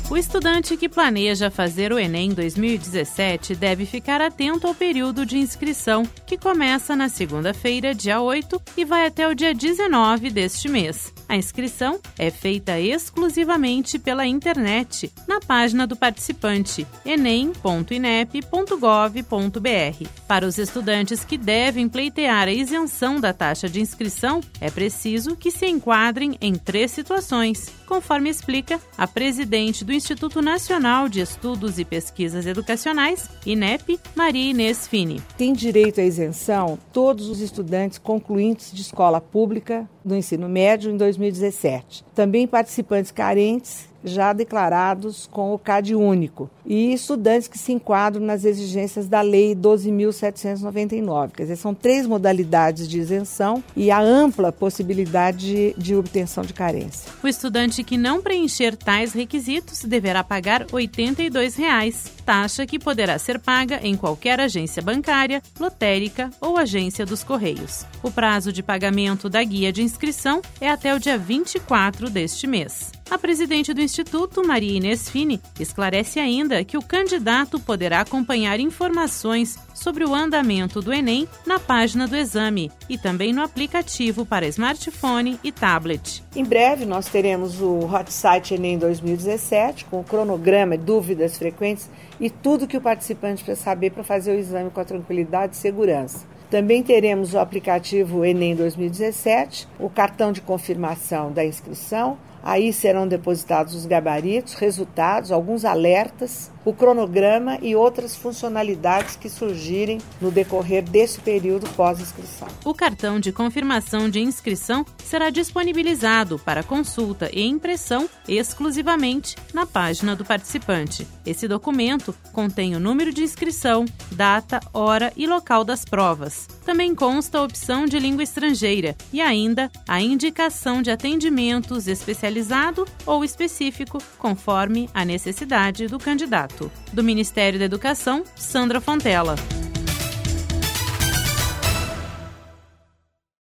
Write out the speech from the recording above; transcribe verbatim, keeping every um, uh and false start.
O estudante que planeja fazer o Enem dois mil e dezessete deve ficar atento ao período de inscrição, que começa na segunda-feira, dia oito, e vai até o dia dezenove deste mês. A inscrição é feita exclusivamente pela internet, na página do participante, enem ponto inep ponto gov ponto br. Para os estudantes que devem pleitear a isenção da taxa de inscrição, é preciso que se enquadrem em três situações, conforme explica a presidente do Instituto Nacional de Estudos e Pesquisas Educacionais, INEP, Maria Inês Fini. Tem direito à isenção todos os estudantes concluintes de escola pública do ensino médio em dois mil e dezessete. Também participantes carentes já declarados com o C A D único e estudantes que se enquadram nas exigências da Lei doze mil setecentos e noventa e nove. Quer dizer, são três modalidades de isenção e a ampla possibilidade de, de obtenção de carência. O estudante que não preencher tais requisitos deverá pagar oitenta e dois reais, taxa que poderá ser paga em qualquer agência bancária, lotérica ou agência dos Correios. O prazo de pagamento da guia de inscrição é até o dia vinte e quatro deste mês. A presidente do Instituto, Maria Inês Fini, esclarece ainda que o candidato poderá acompanhar informações sobre o andamento do Enem na página do exame e também no aplicativo para smartphone e tablet. Em breve nós teremos o Hot Site Enem dois mil e dezessete com o cronograma, dúvidas frequentes e tudo que o participante precisa saber para fazer o exame com a tranquilidade e segurança. Também teremos o aplicativo Enem dois mil e dezessete, o cartão de confirmação da inscrição. Aí serão depositados os gabaritos, resultados, alguns alertas, o cronograma e outras funcionalidades que surgirem no decorrer desse período pós-inscrição. O cartão de confirmação de inscrição será disponibilizado para consulta e impressão exclusivamente na página do participante. Esse documento contém o número de inscrição, data, hora e local das provas. Também consta a opção de língua estrangeira e ainda a indicação de atendimentos especializado ou específico, conforme a necessidade do candidato. Do Ministério da Educação, Sandra Fontella.